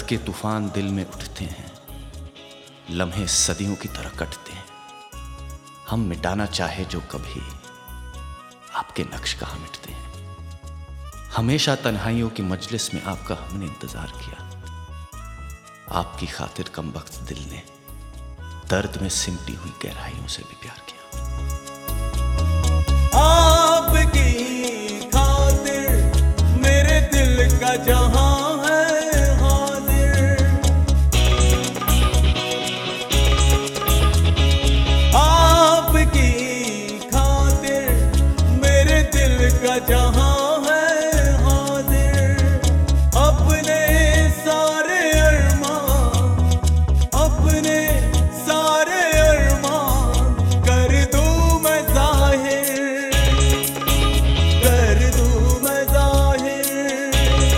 के तूफान दिल में उठते हैं, लम्हे सदियों की तरह कटते हैं। हम मिटाना चाहे जो कभी आपके नक्श कहाँ मिटते हैं। हमेशा तन्हाइयों की मजलिस में आपका हमने इंतजार किया। आपकी खातिर कमबख्त दिल ने दर्द में सिमटी हुई गहराइयों से भी प्यार किया। आपकी खातिर मेरे दिल का जहां है हाजिर। आपकी खातिर मेरे दिल का जहां है हाजिर। अपने सारे अरमान, अपने सारे अरमान कर दूं मैं जाहिर, कर दूं मैं जाहिर।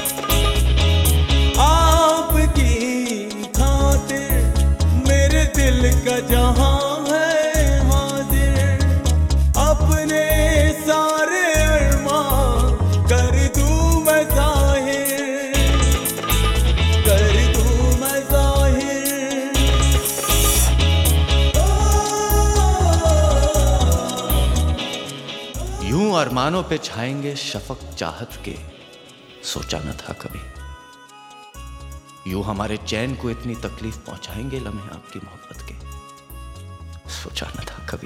आपकी खातिर मेरे दिल का जहां है हाजिर। अपने सारे अरमान कर दूं मैं जाहिर, कर दूं मैं जाहिर। यूं अरमानों पे छाएंगे शफक चाहत के, सोचा न था कभी। यूं हमारे चैन को इतनी तकलीफ पहुंचाएंगे लम्हे आपकी मोहब्बत के, सोचा न था कभी।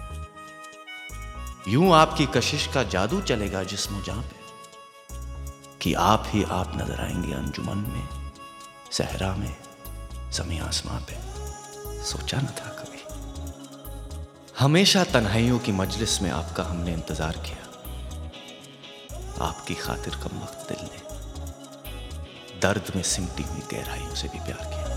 यूं आपकी कशिश का जादू चलेगा जिस्म जान पे, कि आप ही आप नजर आएंगे अंजुमन में, सहरा में, ज़मीं आसमां पे, सोचा न था कभी। हमेशा तन्हाइयों की मजलिस में आपका हमने इंतजार किया। आपकी खातिर कमबख्त दिल ने दर्द में सिमटी हुई गहराइयों से भी प्यार किया।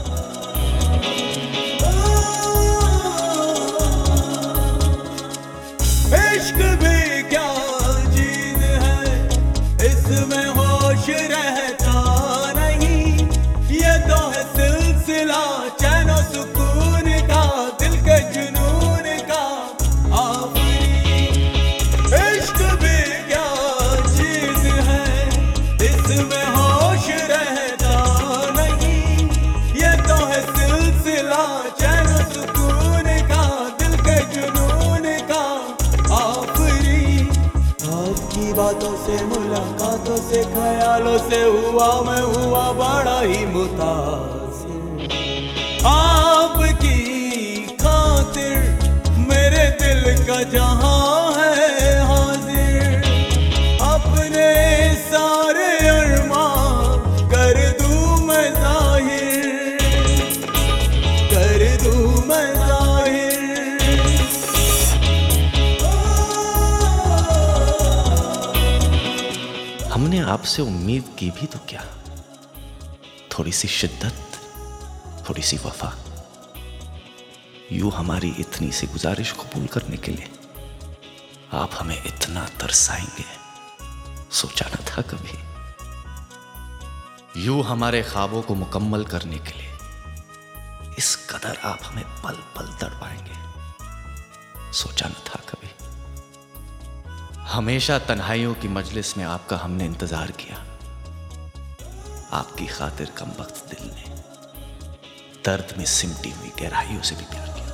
इश्क भी क्या चीज है, इसमें होश रहता नहीं। ये तो है सिलसिला चैनो सुकून का, दिल के जुनून का आफरी। इश्क भी क्या चीज है, इसमें होश रहता नहीं। ये तो है सिलसिला चैनो सुकून का, दिल के जुनून का आफरी। आपकी बातों से, मुलाकातों से, ख्यालों से मैं हुआ बड़ा ही मुतासिर। आपकी खातिर मेरे दिल का जहां है हाजिर। अपने सारे अरमान कर दूं मैं जाहिर, कर दूं मैं जाहिर। हमने आपसे उम्मीद की भी तो क्या, थोड़ी सी शिद्दत, थोड़ी सी वफा। यूं हमारी इतनी सी गुजारिश कबूल करने के लिए आप हमें इतना तरसाएंगे, सोचा न था कभी। यूं हमारे ख्वाबों को मुकम्मल करने के लिए इस कदर आप हमें पल पल तड़पाएंगे, सोचा न था कभी। हमेशा तन्हाइयों की मजलिस में आपका हमने इंतजार किया। आपकी खातिर कमबख्त दिल ने दर्द में सिमटी हुई गहराइयों से भी प्यार किया।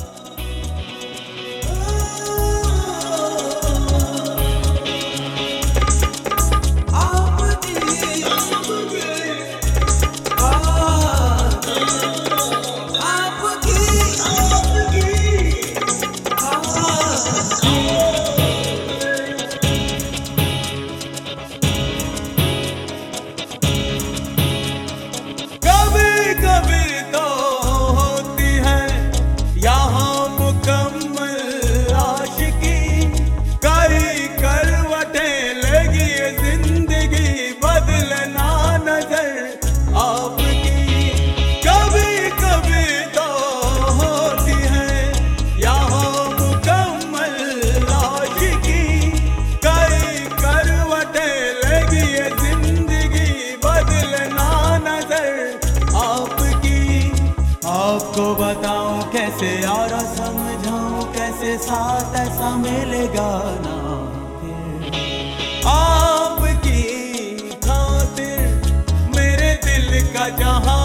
आपको बताऊं कैसे यारा, समझाऊं कैसे, साथ ऐसा मिलेगा ना फिर। आपकी खातिर मेरे दिल का जहां